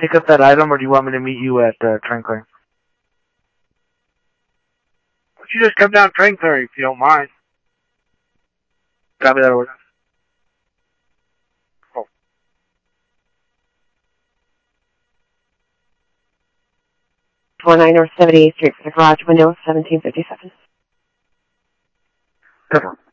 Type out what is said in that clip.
pick up that item, or do you want me to meet you at train clearing? Why don't you just come down train clearing if you don't mind? Copy that order. Oh. North 78th Street for the garage window, 1757. Confirm.